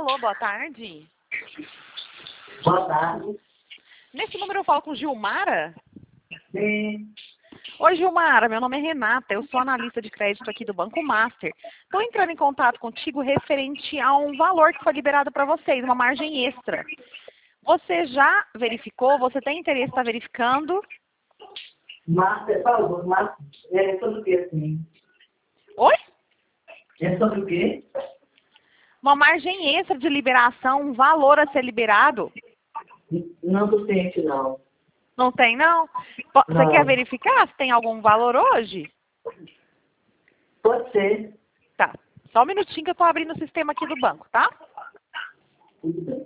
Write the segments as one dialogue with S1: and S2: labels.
S1: Alô, boa tarde.
S2: Boa tarde.
S1: Nesse número eu falo com Gilmara?
S2: Sim.
S1: Oi, Gilmara, meu nome é Renata, eu sou analista de crédito aqui do Banco Master. Estou entrando em contato contigo referente a um valor que foi liberado para vocês, uma margem extra. Você já verificou? Você tem interesse em estar verificando?
S2: Márcia, por favor, Márcia, é sobre o que assim?
S1: Oi?
S2: É sobre o quê?
S1: Uma margem extra de liberação, um valor a ser liberado?
S2: Não do ciente, não.
S1: Não tem, não? Você quer
S2: Não.
S1: verificar se tem algum valor hoje?
S2: Pode ser.
S1: Tá. Só um minutinho que eu estou abrindo o sistema aqui do banco, tá?
S2: Tudo bem.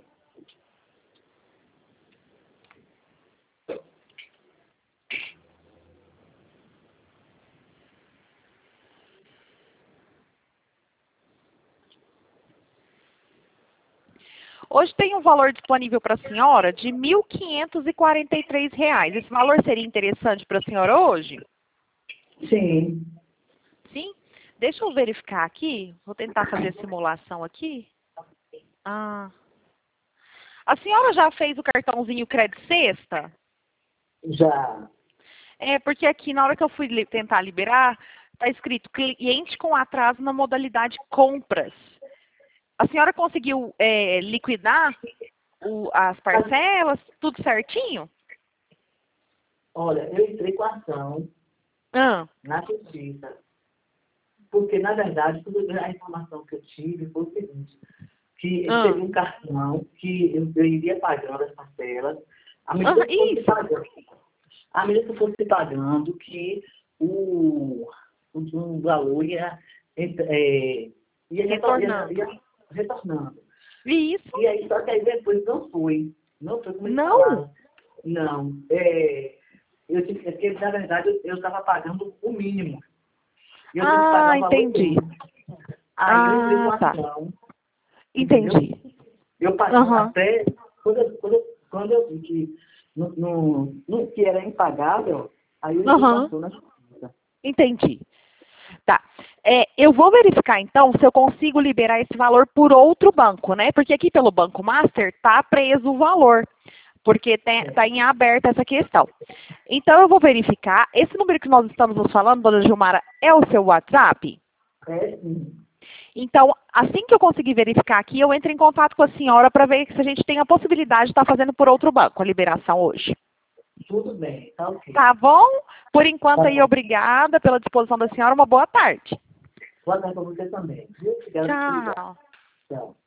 S1: Hoje tem um valor disponível para a senhora de R$ 1.543. Esse valor seria interessante para a senhora hoje?
S2: Sim.
S1: Sim? Deixa eu verificar aqui. Vou tentar fazer a simulação aqui. Ah. A senhora já fez o cartãozinho Credit Sexta?
S2: Já.
S1: É, porque aqui na hora que eu fui tentar liberar, está escrito cliente com atraso na modalidade compras. A senhora conseguiu liquidar as parcelas, tudo certinho?
S2: Olha, eu entrei com a ação
S1: Ah.
S2: na justiça. Porque, na verdade, a informação que eu tive foi o seguinte, que eu teria um cartão que eu iria pagando as parcelas, à medida que fosse pagando. À medida que fosse pagando, que o valor ia retornando.
S1: Isso.
S2: E aí, só que aí depois não foi. Não foi como eles
S1: Não?
S2: falaram. Não. Porque, na verdade, eu estava pagando o mínimo. E eu tive que pagar o valor
S1: entendi.
S2: todo. Aí eu entrei com a
S1: Tá.
S2: ação.
S1: Entendi.
S2: Entendeu? Eu paguei até, quando eu vi que, que era impagável, aí eu entrei com a ação na justiça.
S1: Entendi. Tá. Eu vou verificar, então, se eu consigo liberar esse valor por outro banco, né? Porque aqui pelo Banco Master tá preso o valor, porque está em aberto essa questão. Então, eu vou verificar. Esse número que nós estamos nos falando, dona Gilmara, é o seu WhatsApp?
S2: É, sim.
S1: Então, assim que eu conseguir verificar aqui, eu entro em contato com a senhora para ver se a gente tem a possibilidade de estar fazendo por outro banco a liberação hoje.
S2: Tudo bem, tá ok.
S1: Tá bom? Por enquanto
S2: Tá
S1: aí,
S2: bom.
S1: obrigada pela disposição da senhora. Uma boa tarde.
S2: Boa tarde para você também. Viu? Obrigado por ligar.
S1: Tchau.
S2: Tchau.